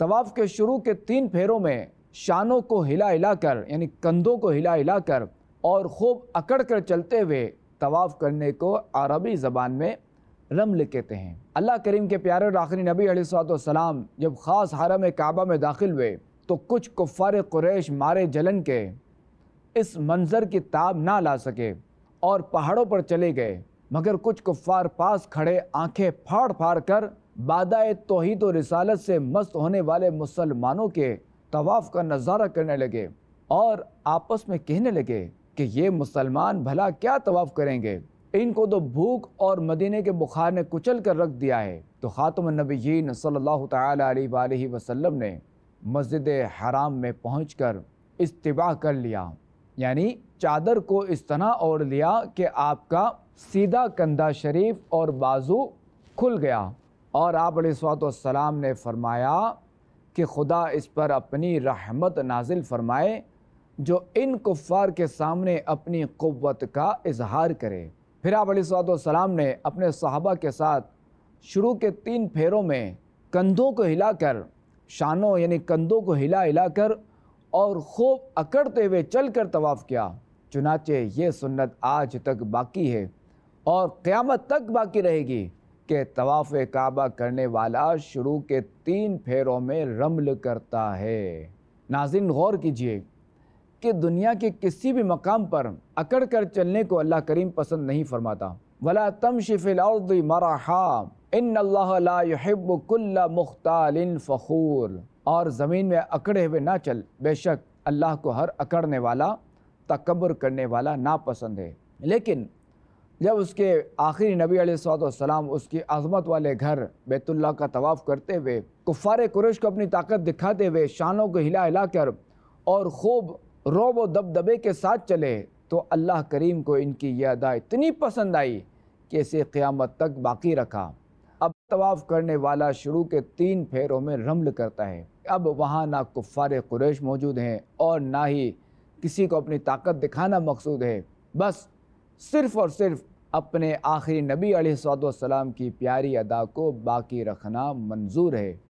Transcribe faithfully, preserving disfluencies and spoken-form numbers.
طواف کے شروع کے تین پھیروں میں شانوں کو ہلا ہلا کر یعنی کندھوں کو ہلا ہلا کر اور خوب اکڑ کر چلتے ہوئے طواف کرنے کو عربی زبان میں رمل کہتے ہیں۔ اللہ کریم کے پیارے اور آخری نبی علیہ الصلوۃ والسلام جب خاص حرم کعبہ میں داخل ہوئے تو کچھ کفار قریش مارے جلن کے اس منظر کی تاب نہ لا سکے اور پہاڑوں پر چلے گئے، مگر کچھ کفار پاس کھڑے آنکھیں پھاڑ پھاڑ کر بادائے توحید و رسالت سے مست ہونے والے مسلمانوں کے طواف کا نظارہ کرنے لگے اور آپس میں کہنے لگے کہ یہ مسلمان بھلا کیا طواف کریں گے، ان کو تو بھوک اور مدینے کے بخار نے کچل کر رکھ دیا ہے۔ تو خاتم النبیین صلی اللہ تعالی علیہ وآلہ وسلم نے مسجد حرام میں پہنچ کر استباح کر لیا، یعنی چادر کو اس طرح اوڑھ لیا کہ آپ کا سیدھا کندھا شریف اور بازو کھل گیا، اور آپ علیہ الصلوۃ والسلام نے فرمایا کہ خدا اس پر اپنی رحمت نازل فرمائے جو ان کفار کے سامنے اپنی قوت کا اظہار کرے۔ پھر آپ علیہ الصلوۃ والسلام نے اپنے صحابہ کے ساتھ شروع کے تین پھیروں میں کندھوں کو ہلا کر شانوں یعنی کندھوں کو ہلا ہلا کر اور خوب اکڑتے ہوئے چل کر طواف کیا۔ چنانچہ یہ سنت آج تک باقی ہے اور قیامت تک باقی رہے گی کہ طواف کعبہ کرنے والا شروع کے تین پھیروں میں رمل کرتا ہے۔ ناظرین غور کیجئے کہ دنیا کے کسی بھی مقام پر اکڑ کر چلنے کو اللہ کریم پسند نہیں فرماتا۔ وَلَا تَمْشِ فِي الْأَرْضِ مَرَحًا إِنَّ اللَّهَ لَا يُحِبُّ كُلَّ مُخْتَالٍ فَخُورٍ، اور زمین میں اکڑے ہوئے نہ چل، بے شک اللہ کو ہر اکڑنے والا تکبر کرنے والا ناپسند ہے۔ لیکن جب اس کے آخری نبی علیہ الصلوۃ والسلام اس کی عظمت والے گھر بیت اللہ کا طواف کرتے ہوئے کفار قریش کو اپنی طاقت دکھاتے ہوئے شانوں کو ہلا ہلا کر اور خوب رعب و دبدبے کے ساتھ چلے تو اللہ کریم کو ان کی یہ ادا اتنی پسند آئی کہ اسے قیامت تک باقی رکھا۔ اب طواف کرنے والا شروع کے تین پھیروں میں رمل کرتا ہے۔ اب وہاں نہ کفار قریش موجود ہیں اور نہ ہی کسی کو اپنی طاقت دکھانا مقصود ہے، بس صرف اور صرف اپنے آخری نبی علیہ الصلوۃ والسلام کی پیاری ادا کو باقی رکھنا منظور ہے۔